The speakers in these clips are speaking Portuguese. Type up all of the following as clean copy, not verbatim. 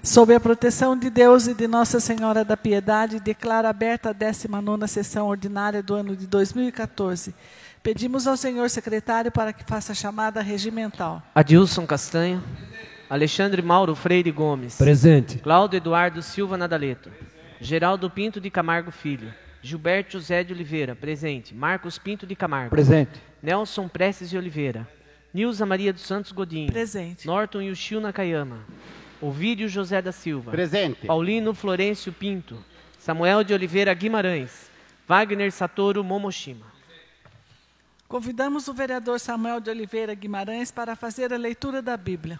Sob a proteção de Deus e de Nossa Senhora da Piedade, declaro aberta a 19ª sessão ordinária do ano de 2014. Pedimos ao senhor secretário para que faça a chamada regimental. Adilson Castanho. Alexandre Mauro Freire Gomes. Presente. Cláudio Eduardo Silva Nadaleto. Geraldo Pinto de Camargo Filho. Gilberto José de Oliveira. Presente. Marcos Pinto de Camargo. Presente. Nelson Prestes de Oliveira. Nilza Maria dos Santos Godinho. Presente. Norton Yushio Nakayama. Ovídio José da Silva. Presente. Paulino Florencio Pinto. Samuel de Oliveira Guimarães. Wagner Satoru Momoshima. Convidamos o vereador Samuel de Oliveira Guimarães para fazer a leitura da Bíblia.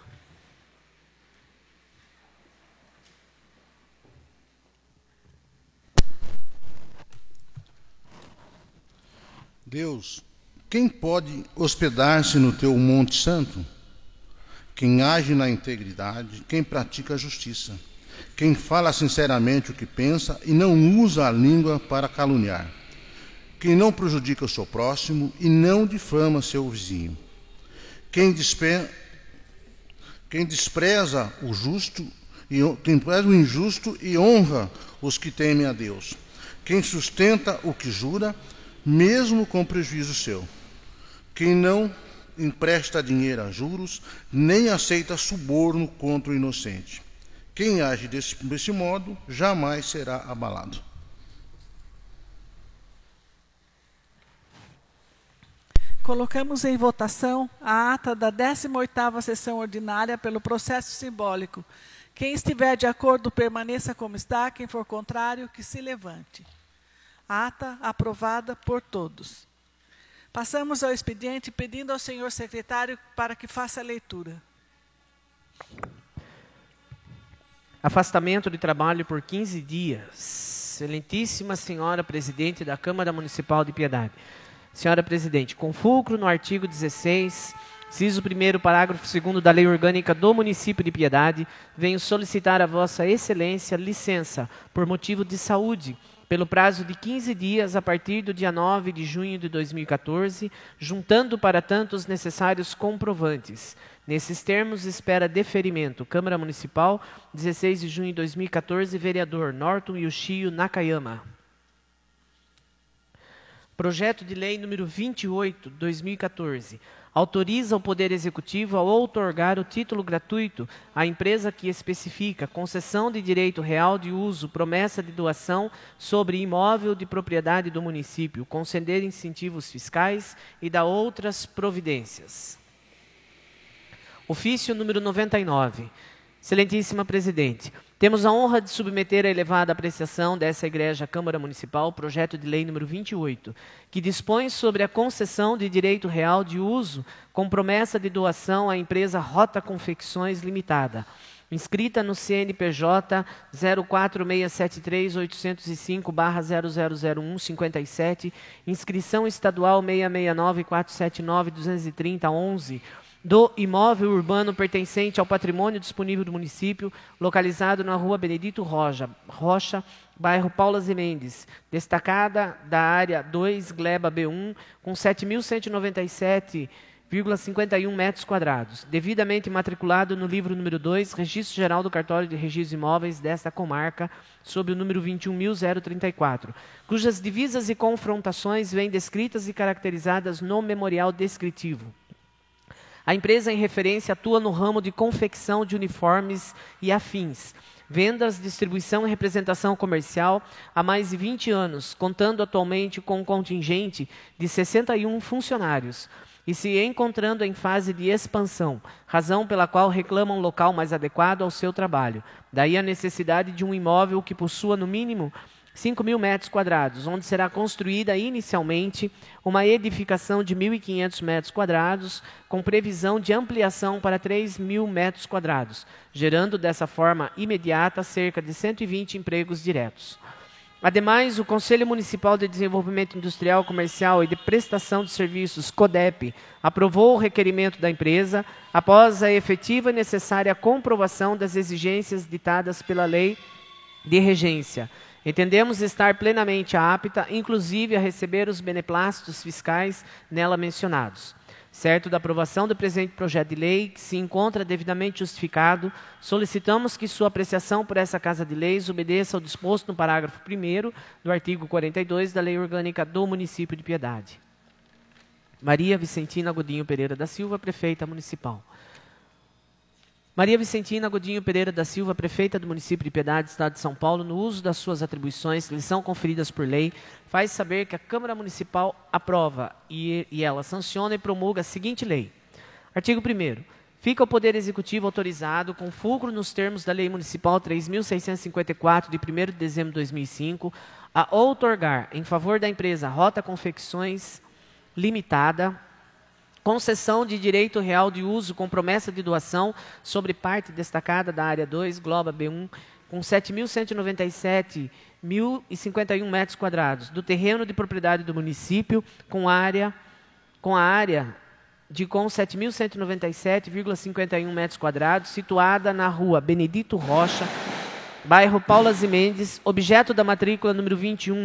Deus, quem pode hospedar-se no teu monte santo? Quem age na integridade, quem pratica a justiça, quem fala sinceramente o que pensa e não usa a língua para caluniar, quem não prejudica o seu próximo e não difama seu vizinho, quem despreza o injusto e honra os que temem a Deus, quem sustenta o que jura, mesmo com prejuízo seu, quem não empresta dinheiro a juros, nem aceita suborno contra o inocente. Quem age desse modo jamais será abalado. Colocamos em votação a ata da 18ª sessão ordinária pelo processo simbólico. Quem estiver de acordo, permaneça como está. Quem for contrário, que se levante. Ata aprovada por todos. Passamos ao expediente pedindo ao senhor secretário para que faça a leitura. Afastamento de trabalho por 15 dias. Excelentíssima senhora presidente da Câmara Municipal de Piedade. Senhora presidente, com fulcro no artigo 16, inciso 1º, parágrafo 2º da Lei Orgânica do Município de Piedade, venho solicitar a vossa excelência licença por motivo de saúde, pelo prazo de 15 dias a partir do dia 9 de junho de 2014, juntando para tanto os necessários comprovantes. Nesses termos, espera deferimento. Câmara Municipal, 16 de junho de 2014, vereador Norton Yushio Nakayama. Projeto de Lei número 28, 2014. Autoriza o Poder Executivo a outorgar o título gratuito à empresa que especifica concessão de direito real de uso, promessa de doação sobre imóvel de propriedade do município, conceder incentivos fiscais e dar outras providências. Ofício número 99. Excelentíssima Presidente, temos a honra de submeter à elevada apreciação dessa Igreja Câmara Municipal o projeto de lei número 28, que dispõe sobre a concessão de direito real de uso com promessa de doação à empresa Rota Confecções Limitada, inscrita no CNPJ 04673-805/000157, inscrição estadual 669-479-230-11, do imóvel urbano pertencente ao patrimônio disponível do município, localizado na rua Benedito Rocha, bairro Paulas e Mendes, destacada da área 2, gleba B1, com 7.197,51 metros quadrados, devidamente matriculado no livro número 2, Registro Geral do Cartório de Registros Imóveis desta comarca, sob o número 21.034, cujas divisas e confrontações vêm descritas e caracterizadas no memorial descritivo. A empresa em referência atua no ramo de confecção de uniformes e afins, vendas, distribuição e representação comercial há mais de 20 anos, contando atualmente com um contingente de 61 funcionários e se encontrando em fase de expansão, razão pela qual reclama um local mais adequado ao seu trabalho. Daí a necessidade de um imóvel que possua no mínimo 5.000 metros quadrados, onde será construída inicialmente uma edificação de 1.500 metros quadrados, com previsão de ampliação para 3.000 metros quadrados, gerando dessa forma imediata cerca de 120 empregos diretos. Ademais, o Conselho Municipal de Desenvolvimento Industrial, Comercial e de Prestação de Serviços, CODEP, aprovou o requerimento da empresa após a efetiva e necessária comprovação das exigências ditadas pela Lei de Regência. Entendemos estar plenamente apta, inclusive, a receber os beneplácitos fiscais nela mencionados. Certo da aprovação do presente projeto de lei, que se encontra devidamente justificado, solicitamos que sua apreciação por essa Casa de Leis obedeça ao disposto no parágrafo 1º do artigo 42 da Lei Orgânica do Município de Piedade. Maria Vicentina Godinho Pereira da Silva, Prefeita Municipal. Maria Vicentina Godinho Pereira da Silva, Prefeita do Município de Piedade, Estado de São Paulo, no uso das suas atribuições que lhe são conferidas por lei, faz saber que a Câmara Municipal aprova e ela sanciona e promulga a seguinte lei. Artigo 1º. Fica o Poder Executivo autorizado, com fulcro nos termos da Lei Municipal 3.654, de 1º de dezembro de 2005, a outorgar, em favor da empresa Rota Confecções Limitada, concessão de direito real de uso com promessa de doação sobre parte destacada da área 2, Globa B1, com 7.197.051 metros quadrados, do terreno de propriedade do município, com a área de 7.197,51 metros quadrados, situada na rua Benedito Rocha, bairro Paulas e Mendes, objeto da matrícula número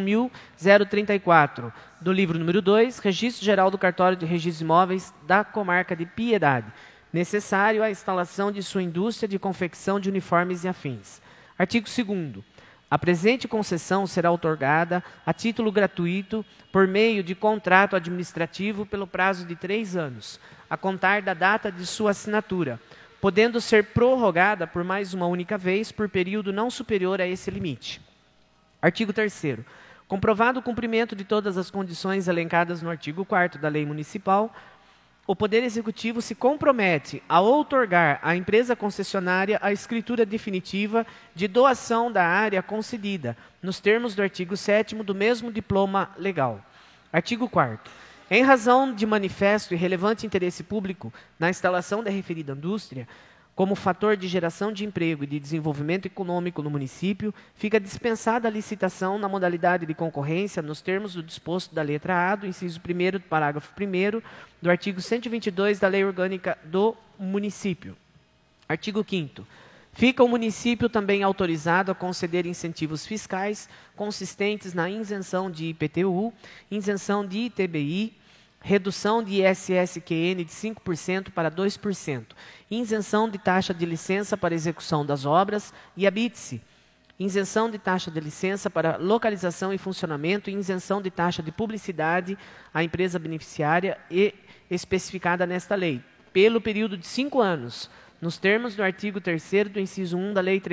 21.034, do livro número 2, Registro Geral do Cartório de Registros Imóveis da Comarca de Piedade, necessário à instalação de sua indústria de confecção de uniformes e afins. Artigo 2º. A presente concessão será outorgada a título gratuito por meio de contrato administrativo pelo prazo de 3 anos, a contar da data de sua assinatura, podendo ser prorrogada por mais uma única vez por período não superior a esse limite. Artigo 3º. Comprovado o cumprimento de todas as condições elencadas no artigo 4º da Lei Municipal, o Poder Executivo se compromete a outorgar à empresa concessionária a escritura definitiva de doação da área concedida, nos termos do artigo 7º do mesmo diploma legal. Artigo 4º. Em razão de manifesto e relevante interesse público na instalação da referida indústria, como fator de geração de emprego e de desenvolvimento econômico no município, fica dispensada a licitação na modalidade de concorrência nos termos do disposto da letra A do inciso 1º do parágrafo 1º do artigo 122 da Lei Orgânica do Município. Artigo 5º. Fica o município também autorizado a conceder incentivos fiscais consistentes na isenção de IPTU, isenção de ITBI, redução de ISSQN de 5% para 2%, isenção de taxa de licença para execução das obras e habite-se, isenção de taxa de licença para localização e funcionamento e isenção de taxa de publicidade à empresa beneficiária e especificada nesta lei, pelo período de 5 anos, nos termos do artigo 3º do inciso 1 da Lei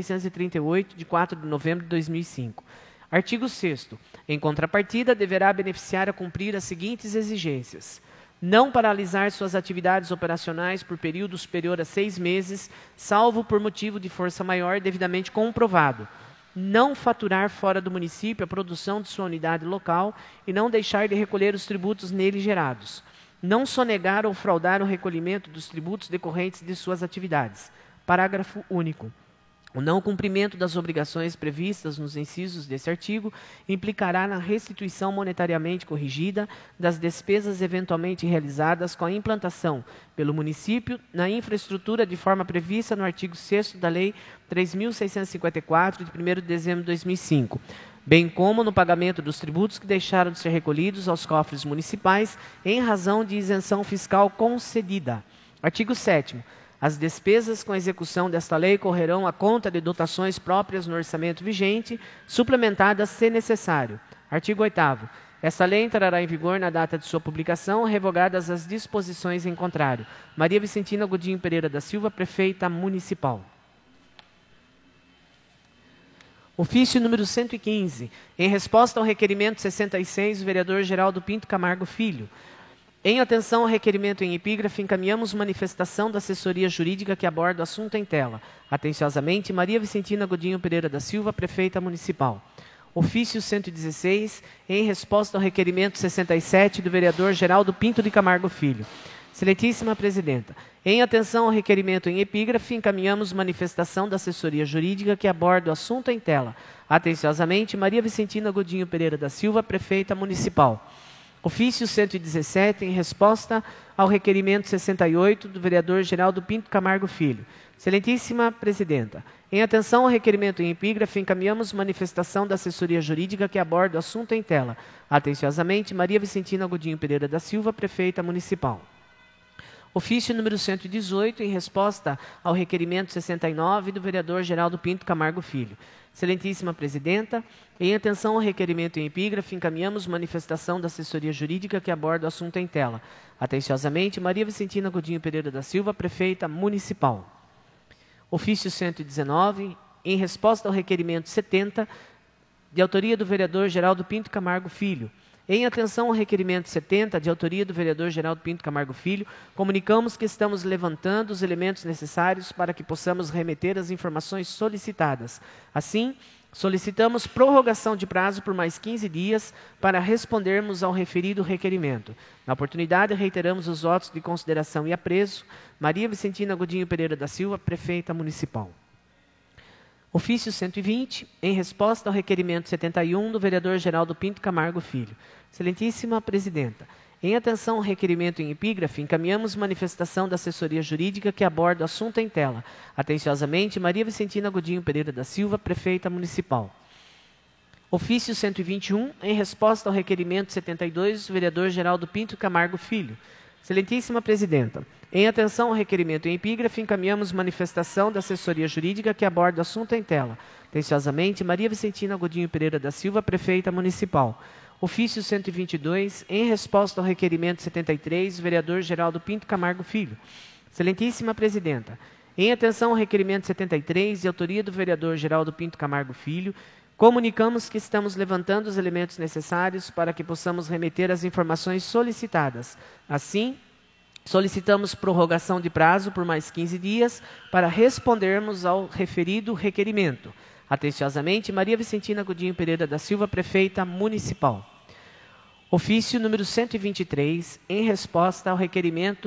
3.638, de 4 de novembro de 2005. Artigo 6º. Em contrapartida, deverá beneficiar a cumprir as seguintes exigências: não paralisar suas atividades operacionais por período superior a 6 meses, salvo por motivo de força maior devidamente comprovado; não faturar fora do município a produção de sua unidade local e não deixar de recolher os tributos nele gerados; não sonegar ou fraudar o recolhimento dos tributos decorrentes de suas atividades. Parágrafo único. O não cumprimento das obrigações previstas nos incisos deste artigo implicará na restituição monetariamente corrigida das despesas eventualmente realizadas com a implantação pelo município na infraestrutura de forma prevista no artigo 6º da Lei 3.654, de 1º de dezembro de 2005, bem como no pagamento dos tributos que deixaram de ser recolhidos aos cofres municipais em razão de isenção fiscal concedida. Artigo 7º. As despesas com a execução desta lei correrão à conta de dotações próprias no orçamento vigente, suplementadas se necessário. Artigo 8º. Esta lei entrará em vigor na data de sua publicação, revogadas as disposições em contrário. Maria Vicentina Godinho Pereira da Silva, Prefeita Municipal. Ofício número 115. Em resposta ao requerimento 66, o vereador Geraldo Pinto Camargo Filho. Em atenção ao requerimento em epígrafe, encaminhamos manifestação da assessoria jurídica que aborda o assunto em tela. Atenciosamente, Maria Vicentina Godinho Pereira da Silva, Prefeita Municipal. Ofício 116, em resposta ao requerimento 67 do vereador Geraldo Pinto de Camargo Filho. Excelentíssima Presidenta, em atenção ao requerimento em epígrafe, encaminhamos manifestação da assessoria jurídica que aborda o assunto em tela. Atenciosamente, Maria Vicentina Godinho Pereira da Silva, Prefeita Municipal. Ofício 117, em resposta ao requerimento 68 do vereador Geraldo Pinto Camargo Filho. Excelentíssima Presidenta, em atenção ao requerimento em epígrafe, encaminhamos manifestação da assessoria jurídica que aborda o assunto em tela. Atenciosamente, Maria Vicentina Godinho Pereira da Silva, Prefeita Municipal. Ofício número 118, em resposta ao requerimento 69 do vereador Geraldo Pinto Camargo Filho. Excelentíssima Presidenta, em atenção ao requerimento em epígrafe, encaminhamos manifestação da assessoria jurídica que aborda o assunto em tela. Atenciosamente, Maria Vicentina Godinho Pereira da Silva, Prefeita Municipal. Ofício 119, em resposta ao requerimento 70, de autoria do vereador Geraldo Pinto Camargo Filho. Em atenção ao requerimento 70, de autoria do vereador Geraldo Pinto Camargo Filho, comunicamos que estamos levantando os elementos necessários para que possamos remeter as informações solicitadas. Assim, solicitamos prorrogação de prazo por mais 15 dias para respondermos ao referido requerimento. Na oportunidade, reiteramos os votos de consideração e apreço. Maria Vicentina Godinho Pereira da Silva, Prefeita Municipal. Ofício 120, em resposta ao requerimento 71 do vereador Geraldo Pinto Camargo Filho. Excelentíssima Presidenta, em atenção ao requerimento em epígrafe, encaminhamos manifestação da assessoria jurídica que aborda o assunto em tela. Atenciosamente, Maria Vicentina Godinho Pereira da Silva, Prefeita Municipal. Ofício 121, em resposta ao requerimento 72 do vereador Geraldo Pinto Camargo Filho. Excelentíssima Presidenta, em atenção ao requerimento em epígrafe, encaminhamos manifestação da assessoria jurídica que aborda o assunto em tela. Atenciosamente, Maria Vicentina Godinho Pereira da Silva, Prefeita Municipal. Ofício 122, em resposta ao requerimento 73, do vereador Geraldo Pinto Camargo Filho. Excelentíssima Presidenta, em atenção ao requerimento 73, de autoria do vereador Geraldo Pinto Camargo Filho, comunicamos que estamos levantando os elementos necessários para que possamos remeter as informações solicitadas. Assim, solicitamos prorrogação de prazo por mais 15 dias para respondermos ao referido requerimento. Atenciosamente, Maria Vicentina Godinho Pereira da Silva, Prefeita Municipal. Ofício número 123, em resposta ao requerimento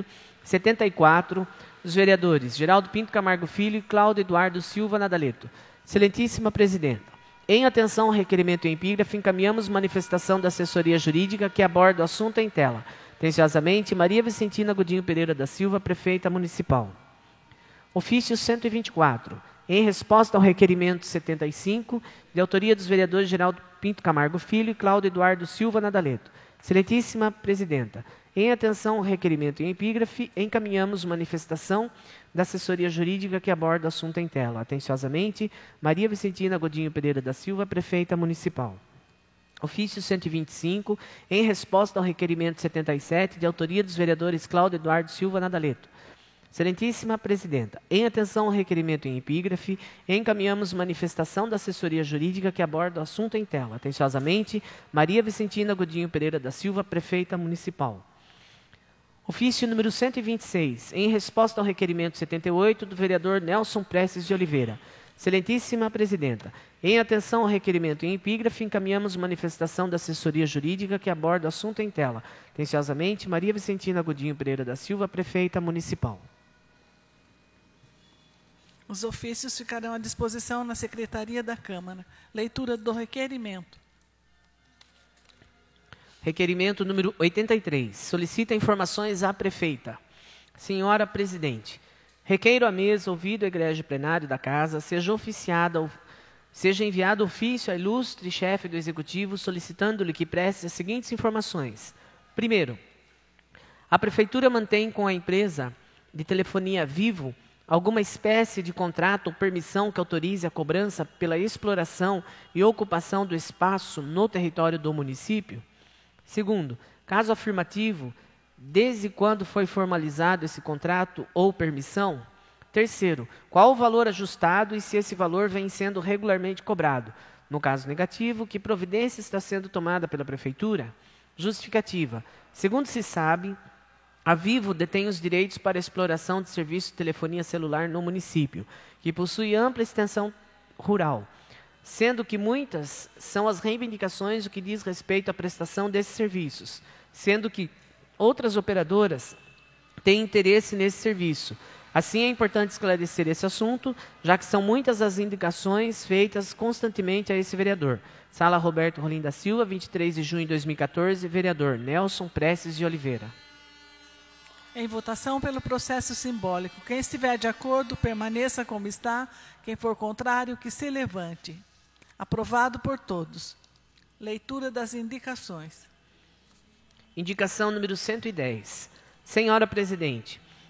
74 dos vereadores Geraldo Pinto Camargo Filho e Cláudio Eduardo Silva Nadaleto. Excelentíssima Presidenta, em atenção ao requerimento em epígrafe, encaminhamos manifestação da assessoria jurídica que aborda o assunto em tela. Atenciosamente, Maria Vicentina Godinho Pereira da Silva, Prefeita Municipal. Ofício 124, em resposta ao requerimento 75, de autoria dos vereadores Geraldo Pinto Camargo Filho e Cláudio Eduardo Silva Nadaleto. Excelentíssima Presidenta, em atenção ao requerimento em epígrafe, encaminhamos manifestação da assessoria jurídica que aborda o assunto em tela. Atenciosamente, Maria Vicentina Godinho Pereira da Silva, Prefeita Municipal. Ofício 125, em resposta ao requerimento 77, de autoria dos vereadores Cláudio Eduardo Silva Nadaleto. Excelentíssima Presidenta, em atenção ao requerimento em epígrafe, encaminhamos manifestação da assessoria jurídica que aborda o assunto em tela. Atenciosamente, Maria Vicentina Godinho Pereira da Silva, Prefeita Municipal. Ofício número 126, em resposta ao requerimento 78 do vereador Nelson Prestes de Oliveira. Excelentíssima Presidenta, em atenção ao requerimento em epígrafe, encaminhamos manifestação da assessoria jurídica que aborda o assunto em tela. Atenciosamente, Maria Vicentina Godinho Pereira da Silva, Prefeita Municipal. Os ofícios ficarão à disposição na Secretaria da Câmara. Leitura do requerimento. Requerimento número 83. Solicita informações à Prefeita. Senhora Presidente, requeiro à mesa, ouvido o egrégio plenário da Casa, seja enviado ofício à ilustre chefe do Executivo, solicitando-lhe que preste as seguintes informações. Primeiro, a Prefeitura mantém com a empresa de telefonia Vivo alguma espécie de contrato ou permissão que autorize a cobrança pela exploração e ocupação do espaço no território do município? Segundo, caso afirmativo, desde quando foi formalizado esse contrato ou permissão? Terceiro, qual o valor ajustado e se esse valor vem sendo regularmente cobrado? No caso negativo, que providência está sendo tomada pela Prefeitura? Justificativa. Segundo se sabe, a Vivo detém os direitos para a exploração de serviço de telefonia celular no município, que possui ampla extensão rural, sendo que muitas são as reivindicações do que diz respeito à prestação desses serviços, sendo que outras operadoras têm interesse nesse serviço. Assim, é importante esclarecer esse assunto, já que são muitas as indicações feitas constantemente a esse vereador. Sala Roberto Rolim da Silva, 23 de junho de 2014, vereador Nelson Prestes de Oliveira. Em votação pelo processo simbólico. Quem estiver de acordo, permaneça como está. Quem for contrário, que se levante. Aprovado por todos. Leitura das indicações. Indicação número 110. Senhora Presidente,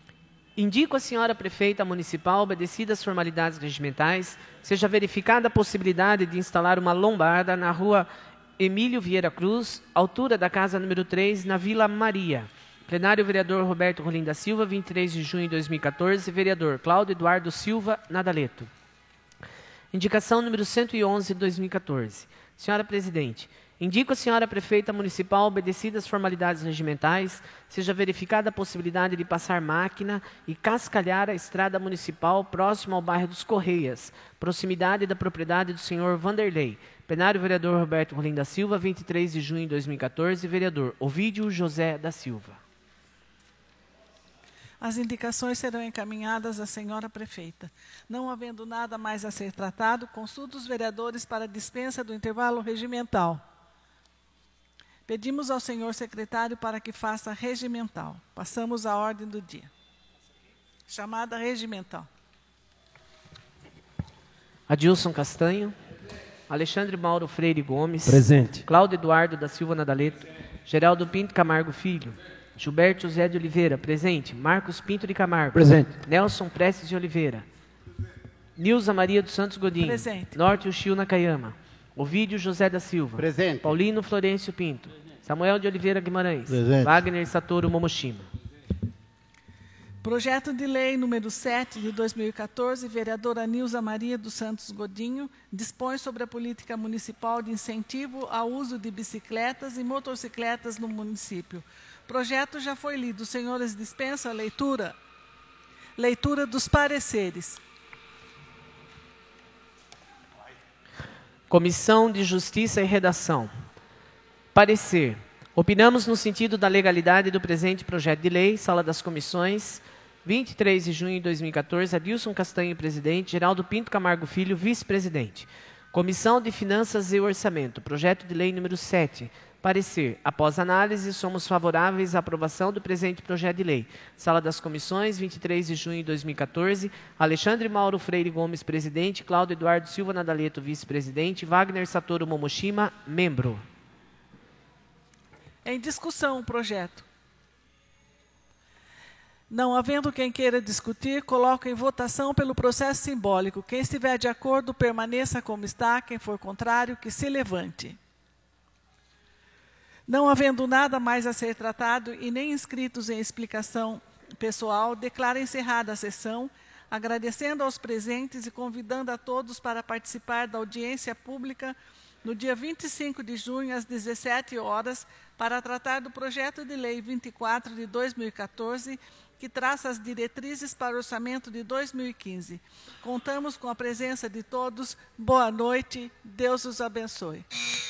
Indico a senhora prefeita municipal, obedecidas as formalidades regimentais, seja verificada a possibilidade de instalar uma lombarda na rua Emílio Vieira Cruz, altura da casa número 3, na Vila Maria. Plenário, vereador Roberto Rolim da Silva, 23 de junho de 2014, vereador Cláudio Eduardo Silva Nadaleto. Indicação número 111 de 2014. Senhora Presidente, indico a senhora prefeita municipal, obedecidas as formalidades regimentais, seja verificada a possibilidade de passar máquina e cascalhar a estrada municipal próxima ao bairro dos Correias, proximidade da propriedade do senhor Vanderlei. Plenário, vereador Roberto Rolim da Silva, 23 de junho de 2014, vereador Ovídio José da Silva. As indicações serão encaminhadas à senhora prefeita. Não havendo nada mais a ser tratado, consulto os vereadores para a dispensa do intervalo regimental. Pedimos ao senhor secretário para que faça regimental. Passamos à ordem do dia. Chamada regimental. Adilson Castanho. Alexandre Mauro Freire Gomes. Presente. Cláudio Eduardo da Silva Nadaleto. Geraldo Pinto Camargo Filho. Gilberto José de Oliveira, presente. Marcos Pinto de Camargo. Presente. Nelson Prestes de Oliveira. Nilza Maria dos Santos Godinho. Presente. Norte Uchiu Nakayama. Ovídio José da Silva. Presente. Paulino Florencio Pinto. Samuel de Oliveira Guimarães. Presente. Wagner Satoru Momoshima. Projeto de lei número 7 de 2014, vereadora Nilza Maria dos Santos Godinho, dispõe sobre a política municipal de incentivo ao uso de bicicletas e motocicletas no município. O projeto já foi lido. Os senhores dispensam a leitura? Leitura dos pareceres. Comissão de Justiça e Redação. Parecer. Opinamos no sentido da legalidade do presente projeto de lei, Sala das Comissões, 23 de junho de 2014, Adilson Castanho, presidente, Geraldo Pinto Camargo Filho, vice-presidente. Comissão de Finanças e Orçamento, projeto de lei número 7. Parecer. Após análise, somos favoráveis à aprovação do presente projeto de lei. Sala das Comissões, 23 de junho de 2014, Alexandre Mauro Freire Gomes, presidente, Cláudio Eduardo Silva Nadaleto, vice-presidente, Wagner Satoru Momoshima, membro. Em discussão o projeto. Não havendo quem queira discutir, coloco em votação pelo processo simbólico. Quem estiver de acordo, permaneça como está. Quem for contrário, que se levante. Não havendo nada mais a ser tratado e nem inscritos em explicação pessoal, declaro encerrada a sessão, agradecendo aos presentes e convidando a todos para participar da audiência pública no dia 25 de junho, às 17 horas, para tratar do projeto de lei 24 de 2014, que traça as diretrizes para o orçamento de 2015. Contamos com a presença de todos. Boa noite. Deus os abençoe.